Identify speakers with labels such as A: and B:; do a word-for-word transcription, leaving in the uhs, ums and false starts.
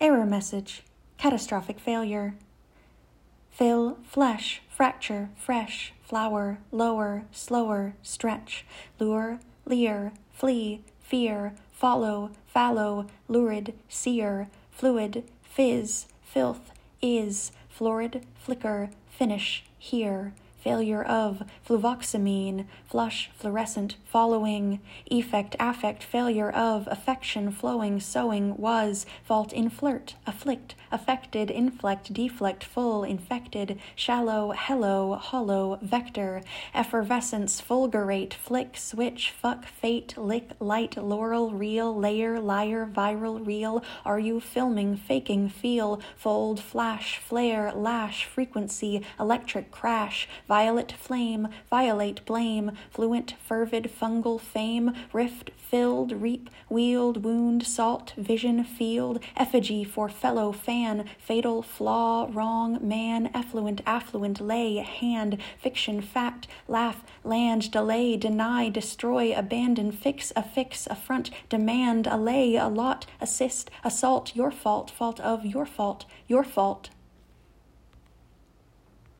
A: error message, catastrophic failure. Fill, flesh, fracture, fresh, flower, lower, slower, stretch, lure, leer, flee, fear, follow, fallow, lurid, sear, fluid, fizz, filth, is, florid, flicker, finish, here, failure of, fluvoxamine, flush, fluorescent, following, effect, affect, failure of, affection, flowing, sowing, was, fault in flirt, afflict, affected, inflect, deflect, full, infected, shallow, hello, hollow, vector, effervescence, fulgurate, flick, switch, fuck, fate, lick, light, laurel, real, layer, liar, viral, real, are you filming, faking, feel, fold, flash, flare, lash, frequency, electric, crash, violet, flame, violate, blame, fluent, fervid, fungal, fame, rift, filled, reap, wield, wound, salt, vision, field, effigy for fellow, fan, fatal, flaw, wrong, man, effluent, affluent, lay, hand, fiction, fact, laugh, land, delay, deny, destroy, abandon, fix, affix, affront, demand, allay, allot, assist, assault, your fault, fault of your fault, your fault,